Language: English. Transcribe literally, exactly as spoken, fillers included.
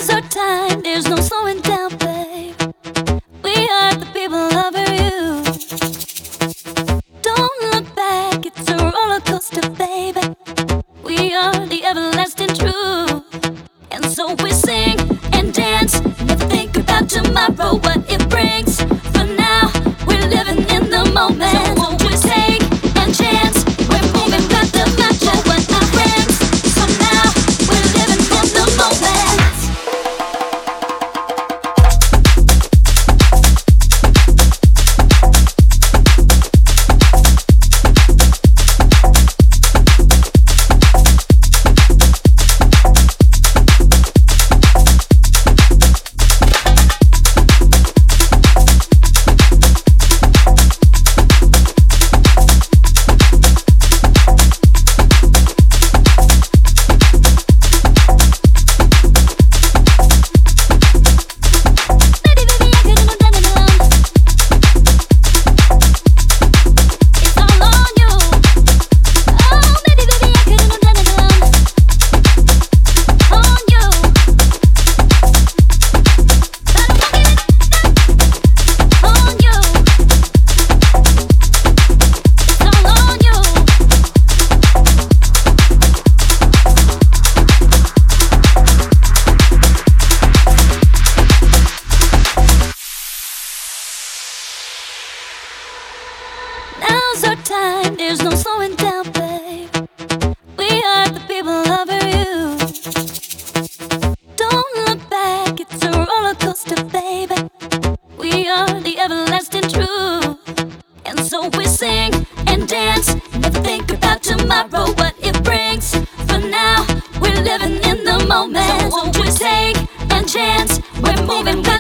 Now's our time, there's no slowing down, babe. We are the people over you. Don't look back, it's a roller coaster, baby. We are the everlasting truth. And so we sing and dance, never think about tomorrow, what it brings. For now, we're living in the moment. So won't we take a chance? We're moving past the future, what it brings. So now, we're living in the moment. Now's our time, there's no slowing down, babe. We are the people over you. Don't look back, it's a roller coaster, baby. We are the everlasting truth. And so we sing and dance, never think about tomorrow, what it brings. For now, we're living in the moment. So won't we take a chance? We're moving